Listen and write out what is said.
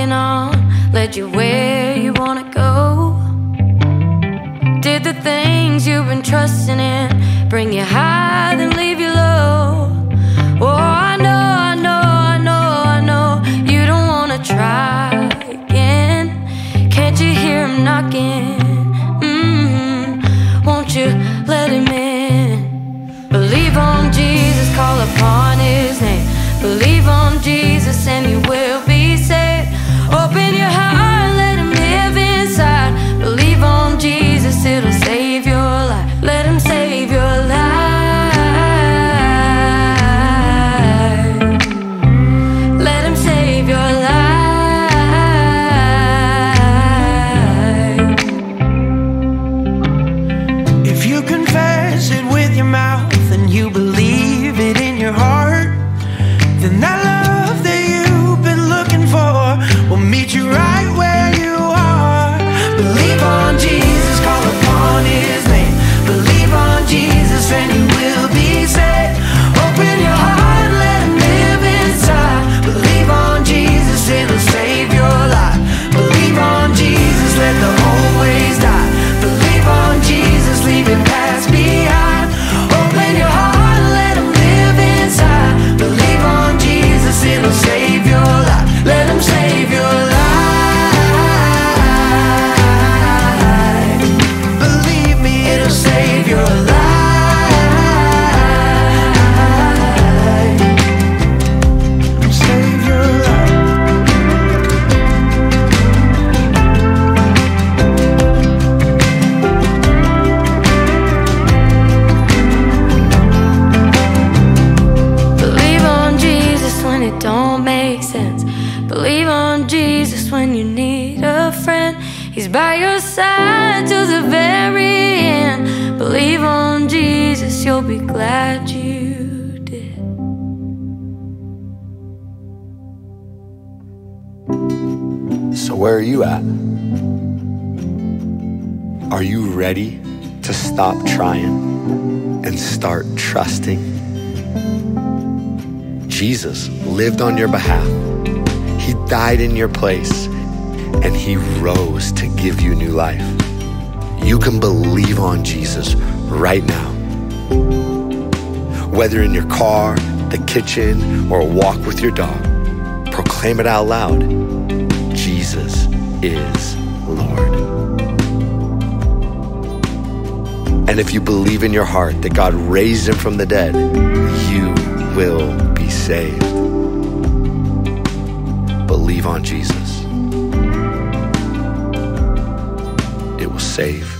walking on led you where you wanna go? Did the things you've been trusting in bring you high then leave you low? Oh, I know you don't wanna try again. Can't you hear him knocking? Won't you let him in? Believe on Jesus, call upon his name. Believe on Jesus and you will be saved. Open your heart, let him live inside. Believe on Jesus, it'll save your life. Let him save your life. Let him save your life. If you confess it with your mouth and you believe it in your heart, then that love that you've been looking for will meet you right where you are. Believe on Jesus, call upon his name. Believe on Jesus and you will be saved. Open your heart, let him live inside. Believe on Jesus, it'll save your life. Believe on Jesus, let the old ways die. Believe on Jesus, leave your past behind. Open your heart, let him live inside. Believe on Jesus, it'll save your life. Let him save your life. Believe me, it'll save your life. Save your life. Believe on Jesus when it don't make sense. Believe on Jesus when you need a friend. He's by your side till the very end. Believe on Jesus, you'll be glad you did. So where are you at? Are you ready to stop trying and start trusting? Jesus lived on your behalf. He died in your place, and he rose to give you new life. You can believe on Jesus right now. Whether in your car, the kitchen, or a walk with your dog, proclaim it out loud. Jesus is Lord. And if you believe in your heart that God raised him from the dead, you will be saved. Believe on Jesus. It will save